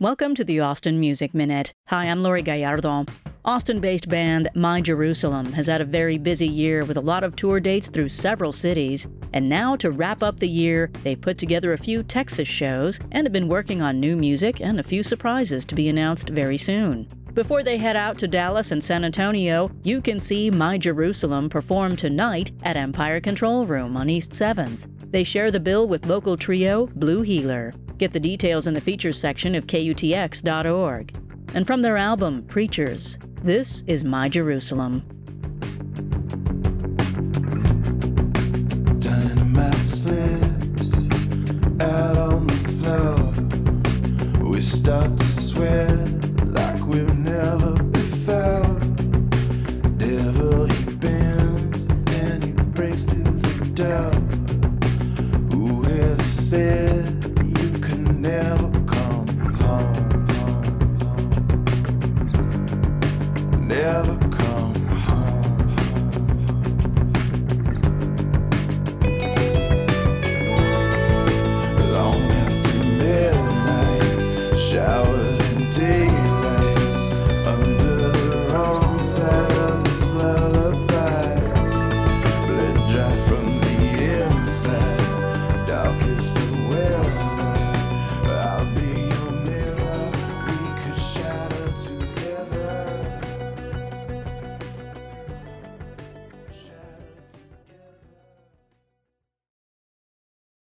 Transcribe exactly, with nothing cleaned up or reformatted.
Welcome to the Austin Music Minute. Hi, I'm Lori Gallardo. Austin-based band My Jerusalem has had a very busy year with a lot of tour dates through several cities. And now, to wrap up the year, they've put together a few Texas shows and have been working on new music and a few surprises to be announced very soon. Before they head out to Dallas and San Antonio, you can see My Jerusalem perform tonight at Empire Control Room on East seventh. They share the bill with local trio Blue Healer. Get the details in the features section of K U T X dot org. And from their album, Preachers, this is My Jerusalem. Dynamite slips out on the floor. We start to sweat like we've never